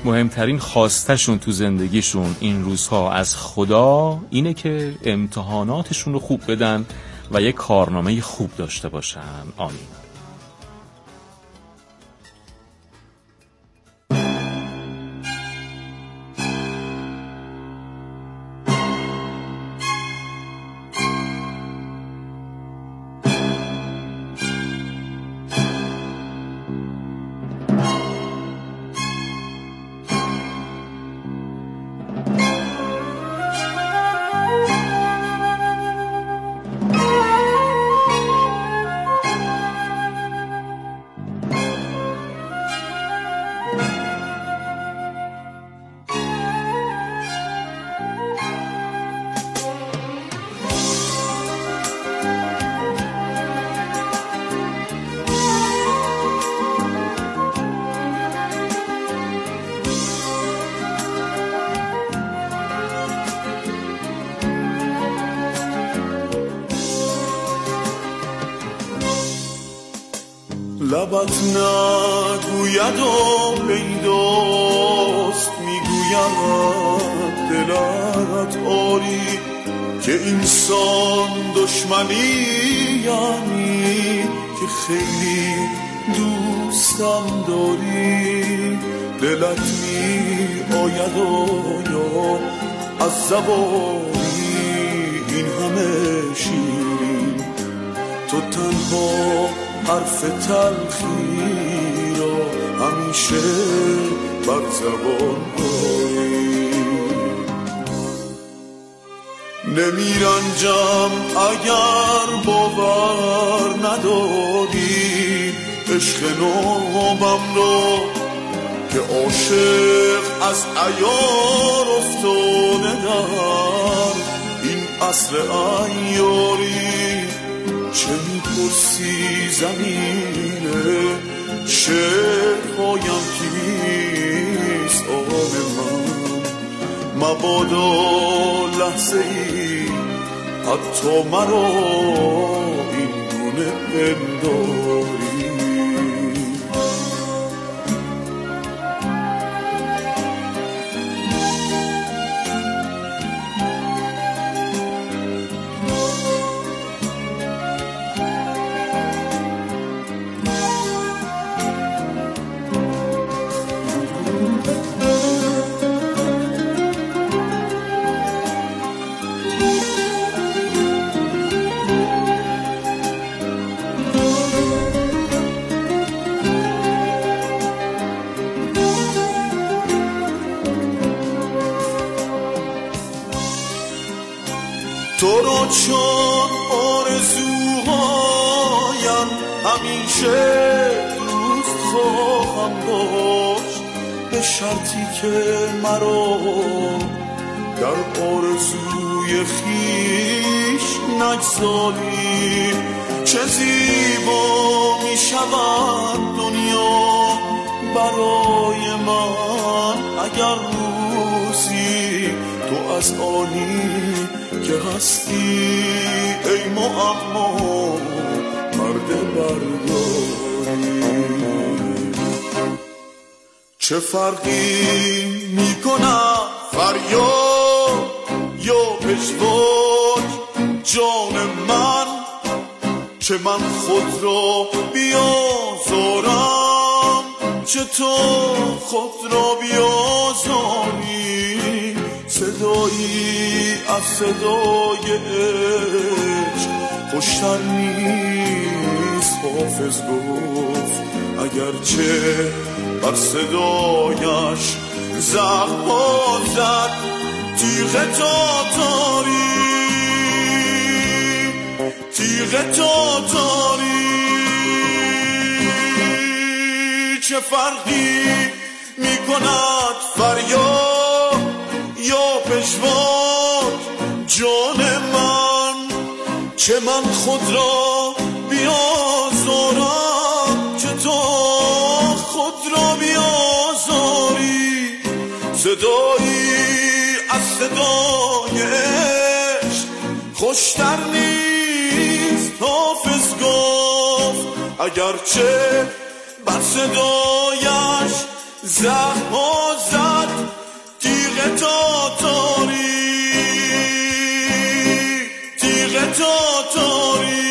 مهمترین خواستشون تو زندگیشون این روزها از خدا اینه که امتحاناتشون رو خوب بدن و یک کارنامه خوب داشته باشن. آمین. لبت نگوید و پیداست میگوید دلت آری که اینسان دشمنی یعنی که خیلی دوستم داری. دلت می آید و یا از زبانی این همه شیرین تو تنها حرف تلخی را همیشه بر زبان داری. نمیرنجم اگر باور نداری عشق نوبم رو که عاشق از عیار افتاده در این عصر عیاری. چه میپرسی زمینه چه پایم کیست آن من مبادا لحظه ای حتی مرا این گونه پنداری. تو رو چون آرزوهایم همیشه دوست خواهم داشت به شرطی که مرا در آرزوی خیش نگذاری. چه زیبا می شود دنیا برای من اگر روزی تو از آنی که هستی ای معما مرد برداری. چه فرقی میکنه فریاد یا پژواک جان من چه من خود را بیازارم چه تو خود را بیازاری. صدایی از صدای عشق خوشتر نیست حافظ گفت اگرچه بر صدایش زخم زد تیغ تاتاری. تیغ تاتاری چه فرقی میکند فریاد یا پژواک جان من چه من خود را بیازارم چه تو خود را بیازاری. صدایی از صدای عشق خوشتر نیست حافظ گفت اگرچه بر صدایش زخم تاتاری تیغ تاتاری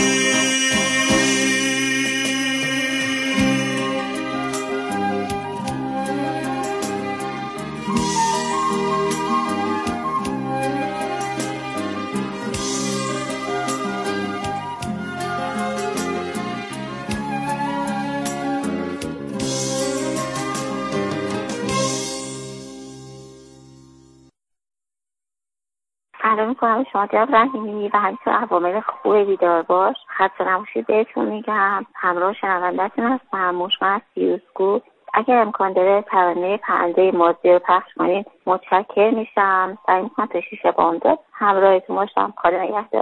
سلام میکنم شما جناب رحیمی و همینطور عوامل خوب بیدار باش. خسته نباشید بهتون میگم. همراه شنونده‌تون هستم، مشکل از فیروزکو. اگر امکان داره ترانه پرنده مازی رو پخش کنید متشکر میشم. سعی میکنم تا 6 بامداد همراهتون باشم. خدا نگهدار.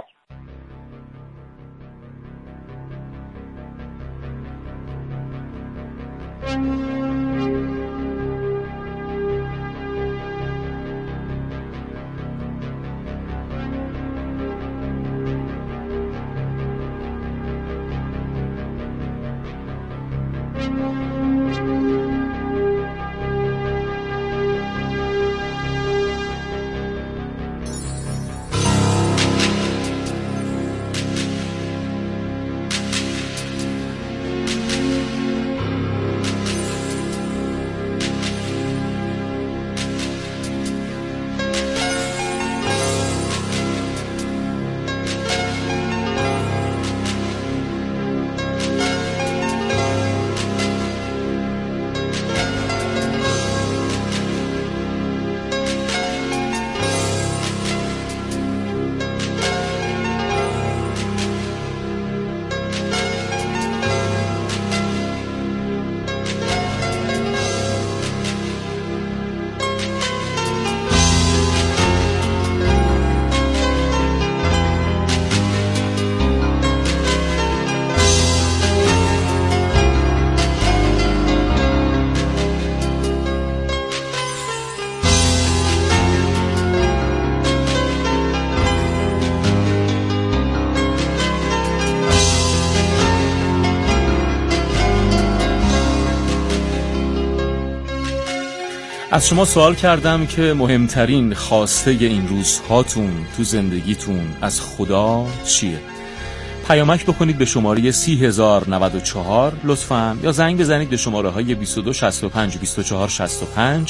از شما سوال کردم که مهمترین خواسته این روزهاتون تو زندگیتون از خدا چیه؟ پیامک بکنید به شماره 30,094 لطفاً، یا زنگ بزنید به شماره های 2265 2465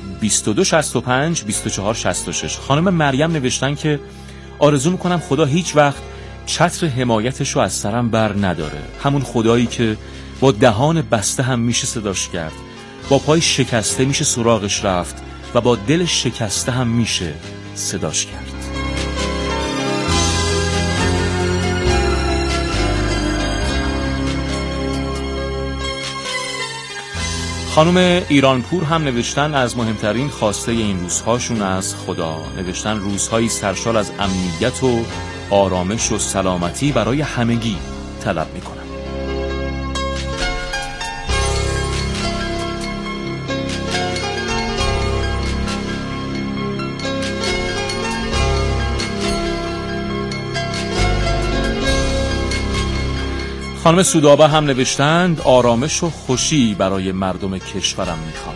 2265 2466. خانم مریم نوشتن که آرزو میکنم خدا هیچ وقت چتر حمایتش رو از سرم بر نداره، همون خدایی که با دهان بسته هم میشه صداش کرد، با پای شکسته میشه سراغش رفت و با دل شکسته هم میشه صداش کرد. خانم ایرانپور هم نوشتن از مهمترین خواسته این روزهاشون از خدا، نوشتن روزهایی سرشار از امنیت و آرامش و سلامتی برای همگی طلب میکنن. خانم سودابه هم نوشتند آرامش و خوشی برای مردم کشورم میخوام.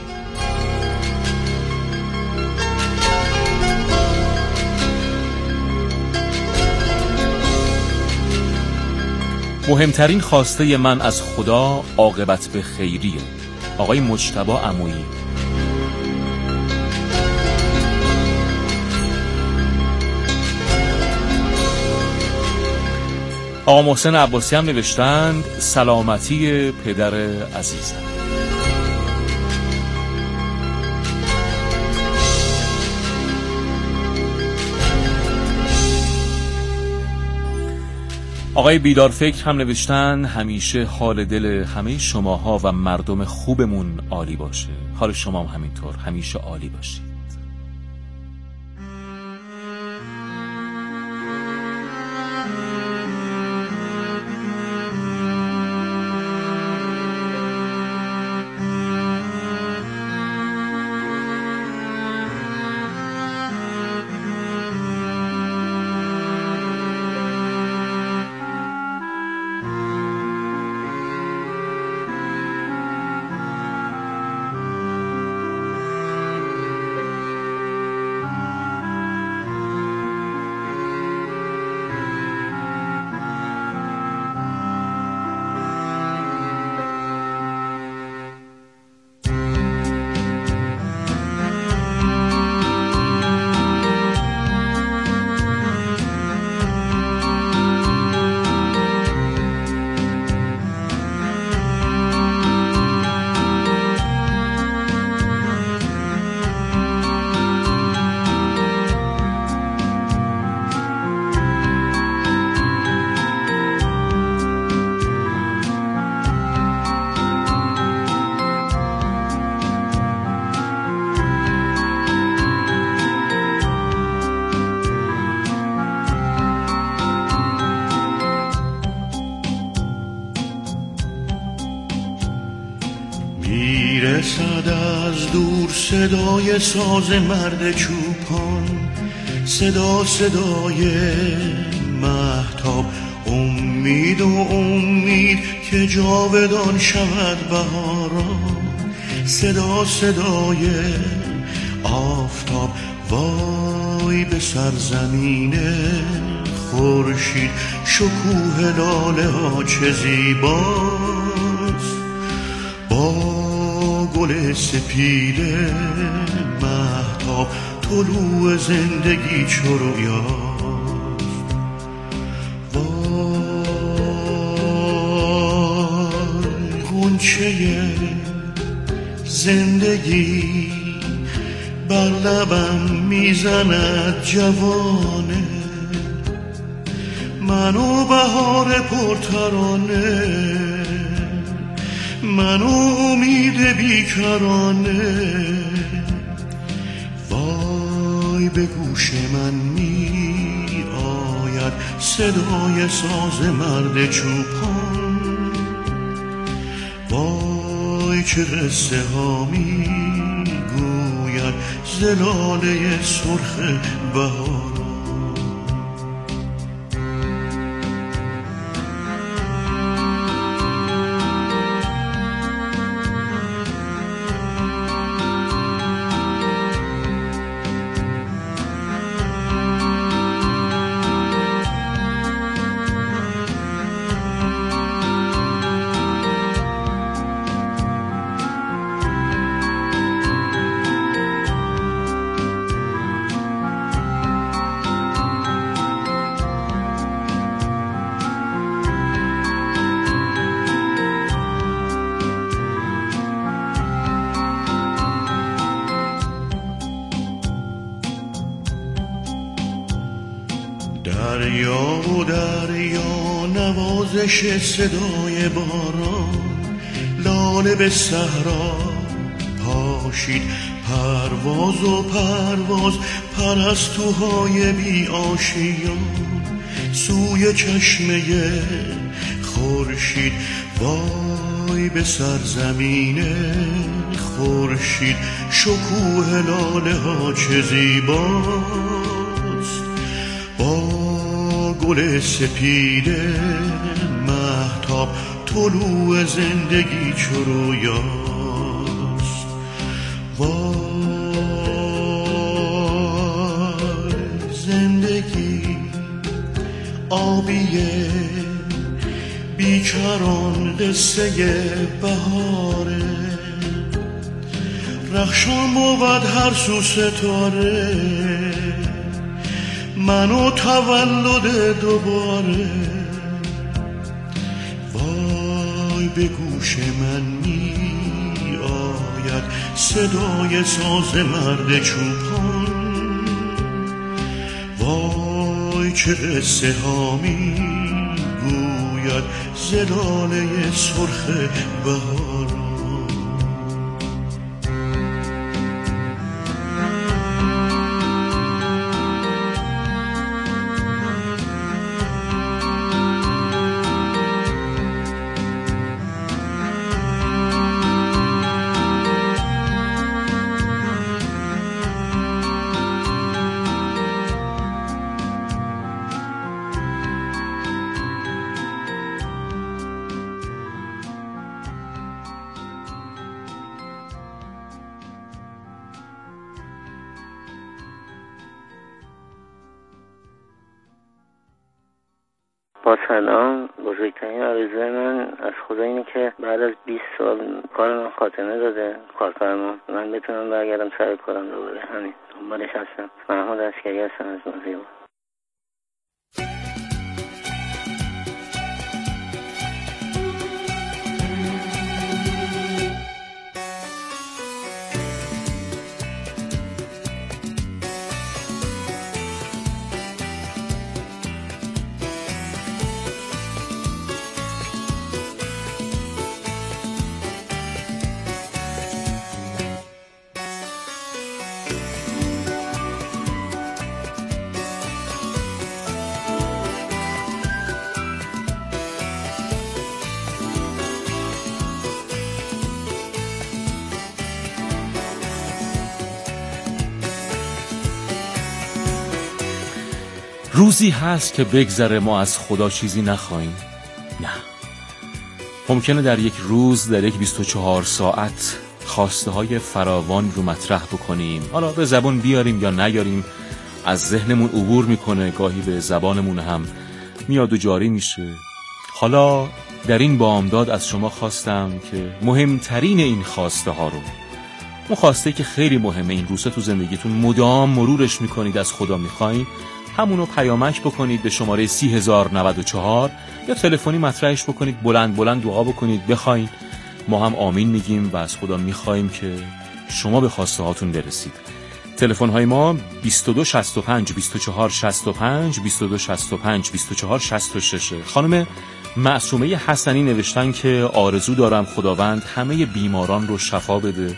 مهمترین خواسته من از خدا عاقبت به خیریه. آقای مجتبی عمویی. آقا محسن عباسی هم نوشتند سلامتی پدر عزیزم. آقای بیدارفکر هم نوشتن همیشه حال دل همه شماها و مردم خوبمون عالی باشه. حال شما هم همینطور همیشه عالی باشید. صدای ساز مرد چوپان، صدای مهتاب، امید و امید که جاودان شود بهاران، صدای آفتاب، وای به سرزمین خورشید، شکوه لاله ها چه زیباست، با گل سپید مهتاب، طلوع زندگی چو رویاست. وای غنچه زندگی بر لبم میزند جوانه، منو بهار پرترانه، منو امید بیکرانه. وای به گوش من می آید صدای ساز مرد چوپان، وای چه قصه ها می گوید ز لاله سرخ بهار. دریا نوازش صدای باران، لاله به صحرا پاشید، پرواز و پرواز پرستوهای بی آشیان، سوی چشمه خورشید. وای به سرزمین خورشید، شکوه لاله ها چه زیباست، با گل سپید مهتاب، طلوع زندگی چو رویاست. وای زندگی آبیه بیکران، قصه بهاره، رخشان بود هر سو ستاره، منو تولد دوباره. وای به گوش من می آید صدای ساز مرد چوپان، وای چه قصه ها می گوید ز لاله سرخ بهاران. با سلام. بزرگترین آرزوی من از خدا اینه که بعد از 20 سال کار من خاتمه داده، کارفرما، من بتونم برگردم سر کارم دوباره. همین دنبالش هستم. محمود عسکری هستم از مازیبا. روزی هست که بگذره ما از خدا چیزی نخواهیم؟ نه. ممکنه در یک روز، در یک 24 ساعت خواسته های فراوان رو مطرح بکنیم، حالا به زبان بیاریم یا نیاریم، از ذهنمون عبور میکنه، گاهی به زبانمون هم میاد و جاری میشه. حالا در این بامداد از شما خواستم که مهمترین این خواسته ها رو، اون خواسته که خیلی مهمه، این روزها تو زندگیتون مدام مرورش میکنید، از خدا میخواین، همونو پیامک بکنید به شماره 30094 یا تلفنی مطرحش بکنید، بلند بلند دعا بکنید، بخواین، ما هم آمین میگیم و از خدا میخوایم که شما به خواسته هاتون برسید. تلفن های ما 2265 2465 2265 2466. خانم معصومه حسنی نوشتن که آرزو دارم خداوند همه بیماران رو شفا بده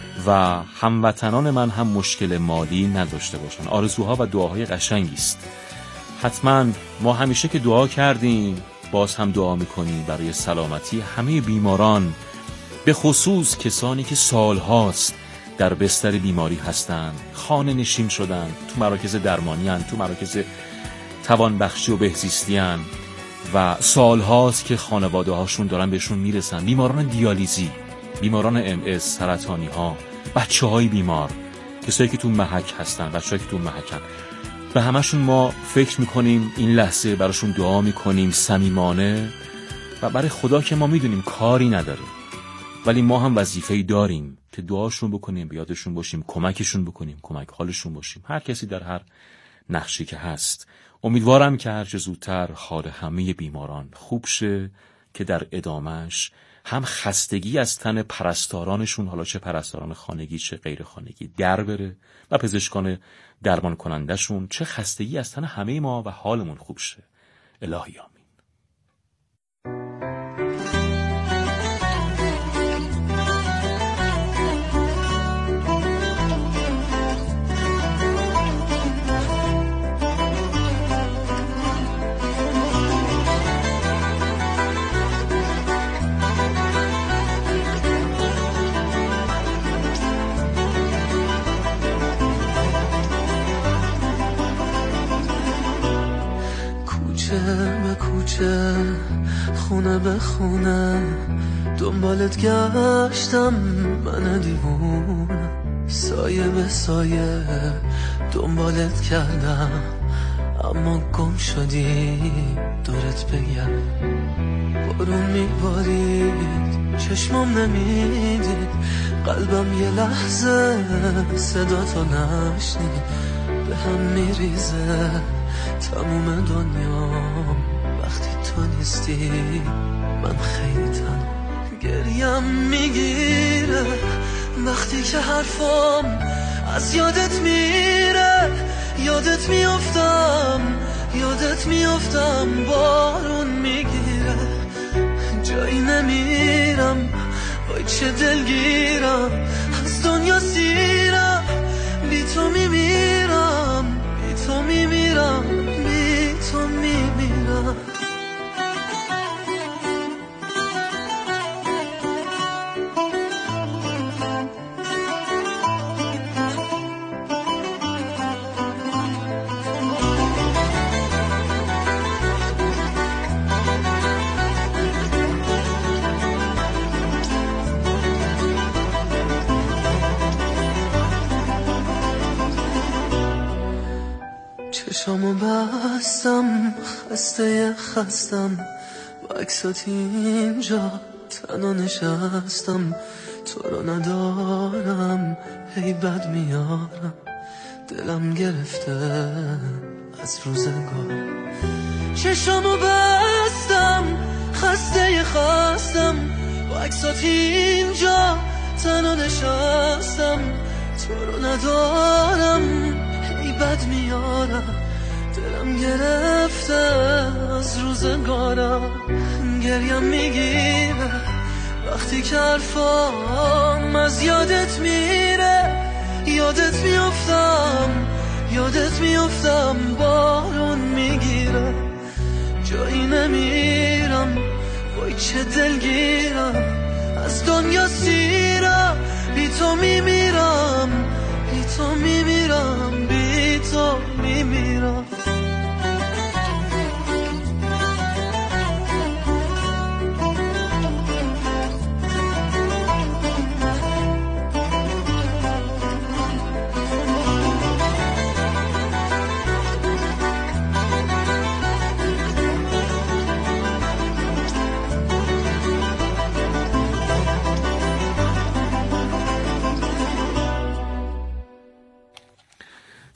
و هموطنان من هم مشکل مالی نداشته باشن. آرزوها و دعاهای قشنگی است. حتما ما همیشه که دعا کردیم باز هم دعا میکنیم برای سلامتی همه بیماران، به خصوص کسانی که سالهاست در بستر بیماری هستن، خانه نشین شدن، تو مراکز درمانی هن، تو مراکز توانبخشی و بهزیستی هن و سالهاست که خانواده هاشون دارن بهشون میرسن. بیماران دیالیزی، بیماران MS، سرطانی ها، بچه های بیمار، کسایی که تو محک هستن، بچه هایی که تو محکن، به همشون ما فکر میکنیم، این لحظه براشون دعا میکنیم صمیمانه و برای خدا که ما میدونیم کاری نداره، ولی ما هم وظیفه‌ای داریم که دعاشون بکنیم، بیادشون باشیم، کمکشون بکنیم، کمک حالشون باشیم، هر کسی در هر نقشی که هست. امیدوارم که هر چه زودتر حال همه بیماران خوب شه که در ادامهش هم خستگی از تن پرستارانشون، حالا چه پرستاران خانگی چه غیر خانگی، در بره و پزشکان درمان کنندشون، چه خستگی از تن همه ما و حالمون خوب شه. الهی آمین. به کوچه، خونه به خونه، دنبالت گشتم من دیوونه، سایه به سایه دنبالت کردم، اما گم شدی دورت بگم. بارون میبارید چشمم نمیدید، قلبم یه لحظه صدا تو نشنید، به هم میریزه تموم دنیا وقتی تو نیستی، من خیلی تنها. گریم میگیره وقتی که حرفم از یادت میره، یادت میافتم بارون میگیره، جایی نمیرم وای چه دلگیرم، از دنیا سیرم، بی تو میمیرم، بی تو میمیرم، بی تو میمیرم. چشامو بستم خستم با عکسات اینجا تنها نشستم، تو رو ندارم هی بد میارم، دلم گرفته از روزگار. چشامو بستم خستم با عکسات اینجا تنها نشستم، تو رو ندارم هی بد میارم، دلم گرفته از روزگارم. گریم میگیره وقتی که حرفام از یادت میره، یادت میافتم بارون میگیره، جایی نمیرم وای چه دلگیرم، از دنیا سیرم، بی تو میمیرم، بی تو میمیرم، بی تو میمیرم.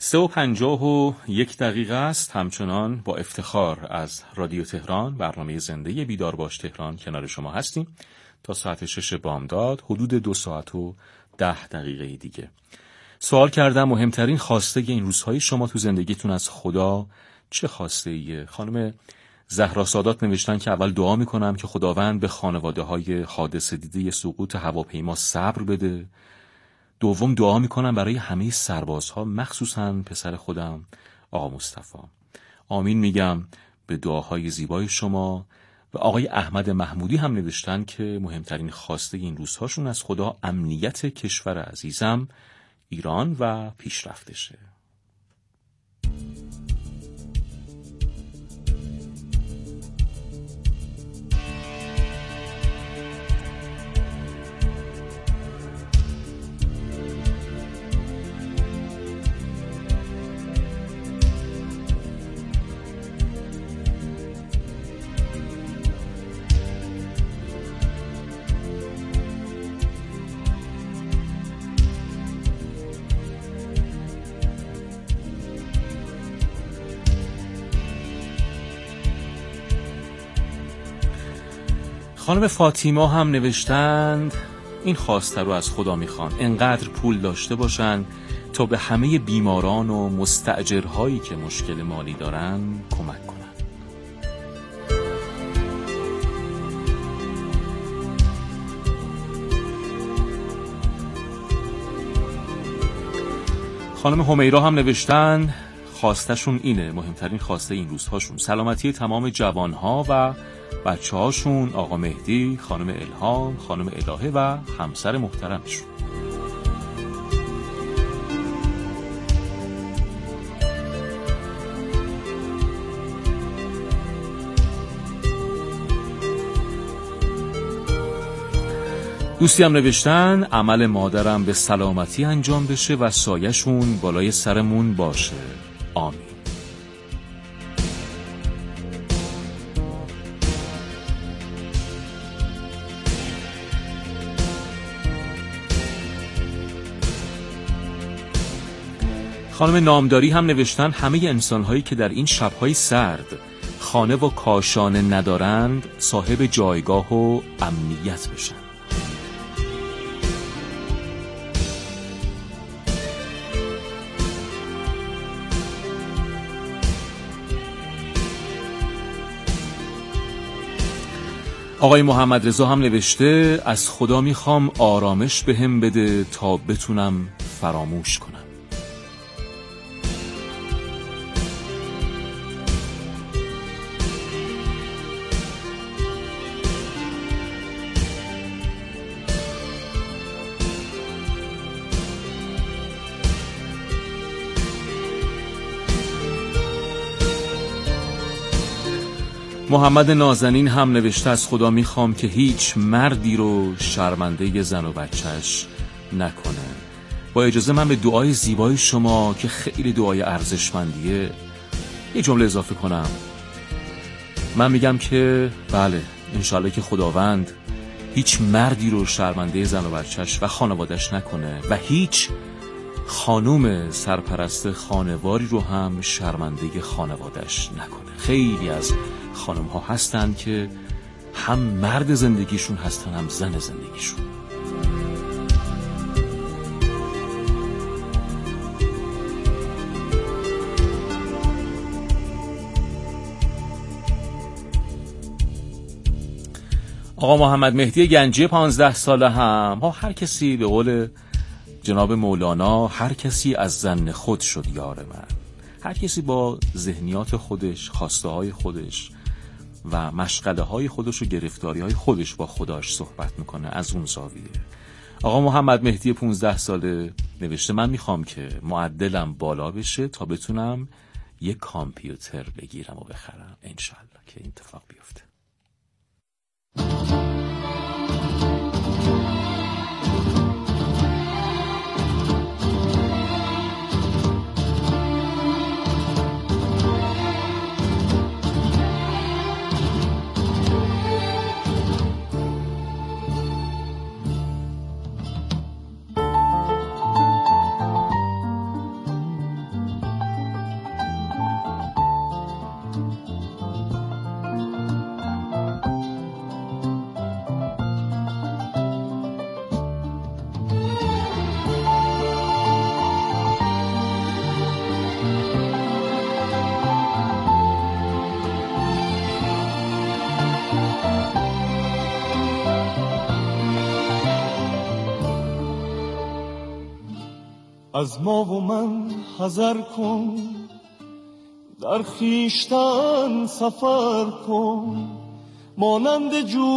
3:51 است. همچنان با افتخار از رادیو تهران برنامه زنده بیدار باش تهران کنار شما هستیم تا ساعت 6 بامداد، حدود 2 ساعت و 10 دقیقه دیگه. سوال کردم مهمترین خواسته این روزهای شما تو زندگیتون از خدا چه خواسته ایه؟ خانم زهرا سادات نوشتن که اول دعا میکنم که خداوند به خانواده های حادثه دیده سقوط هواپیما صبر بده. دوم دعا میکنم برای همه سربازها، مخصوصا پسر خودم آقا مصطفی. آمین میگم به دعاهای زیبای شما. و آقای احمد محمودی هم نوشتن که مهمترین خواسته این روزهاشون از خدا امنیت کشور عزیزم ایران و پیشرفتشه. خانم فاطیما هم نوشتند این خواسته رو از خدا میخوان انقدر پول داشته باشن تا به همه بیماران و مستاجرهایی که مشکل مالی دارن کمک کنن. خانم همیرا هم نوشتن خواستشون اینه، مهمترین خواسته این روزهاشون سلامتی تمام جوانها و بچه هاشون، آقا مهدی، خانم الهام، خانم الهه و همسر محترمشون. دوستی هم نوشتن عمل مادرم به سلامتی انجام بشه و سایه‌شون بالای سرمون باشه. آمین. خانم نامداری هم نوشتن همه انسان‌هایی که در این شب‌های سرد خانه و کاشانه ندارند صاحب جایگاه و امنیت بشن. آقای محمد رضا هم نوشته از خدا میخوام آرامش بهم بده تا بتونم فراموش کنم. محمد نازنین هم نوشته از خدا میخوام که هیچ مردی رو شرمنده زن و بچهش نکنه. با اجازه من به دعای زیبای شما که خیلی دعای ارزشمندیه یه جمله اضافه کنم. من میگم که بله انشالله که خداوند هیچ مردی رو شرمنده زن و بچهش و خانوادش نکنه و هیچ خانوم سرپرست خانواری رو هم شرمنده خانوادش نکنه. خیلی از خانم ها هستن که هم مرد زندگیشون هستن هم زن زندگیشون. آقا محمد مهدی گنجی 15 ساله هم هر کسی به قول جناب مولانا هر کسی از ظن خود شد یار من. هر کسی با ذهنیات خودش، خواسته های خودش و مشغله های خودش و گرفتاری های خودش با خداش صحبت میکنه از اون زاویه. آقا محمد مهدی 15 ساله نوشته من میخوام که معدلم بالا بشه تا بتونم یک کامپیوتر بگیرم و بخرم. انشالله که این اتفاق بیفته. از ما و من حذر کن، در خویشتن سفر کن، مانند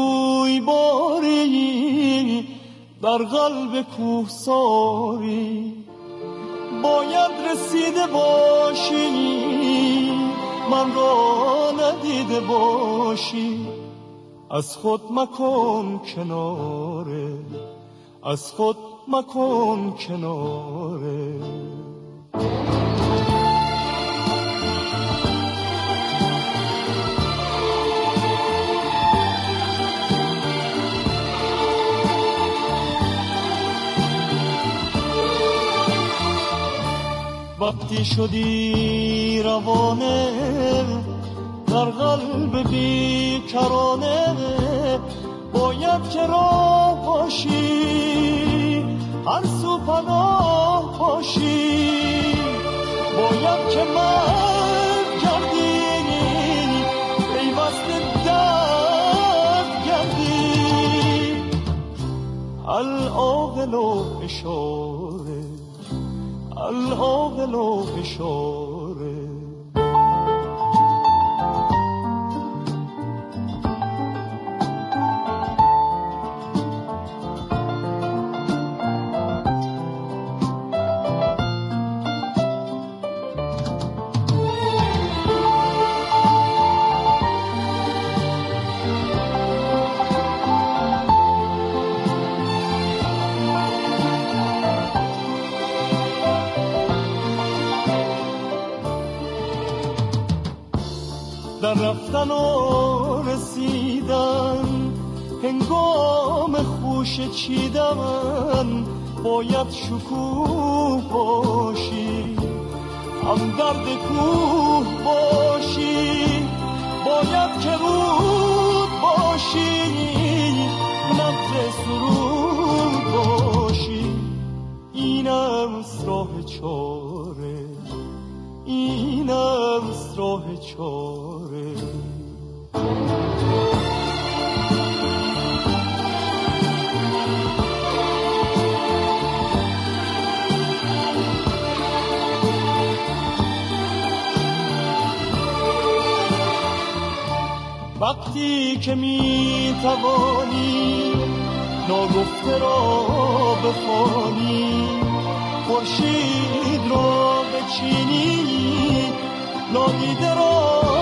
جویباری در قلب کوهساری. باید رسیده باشی من را ندیده باشی، از خود مکن کناره، از خود مکن کناره. وقتی شدی روانه در قلب بیکرانه، باید که راه باشی هر سو پناه باشی، باید که مرد گردی پیوست درد گردی. العاقل و اشاره، العاقل و اشاره. در رفتن و رسیدن هنگام خوش چیدن، باید شکوه باشی هم درد کوه باشی، باید که رود باشی نبض سرود باشی. اینم راه چاره، اینم راه چاره. وقتی که می توانی ناگفته را بخوانی، خورشید را بچینی نادیده را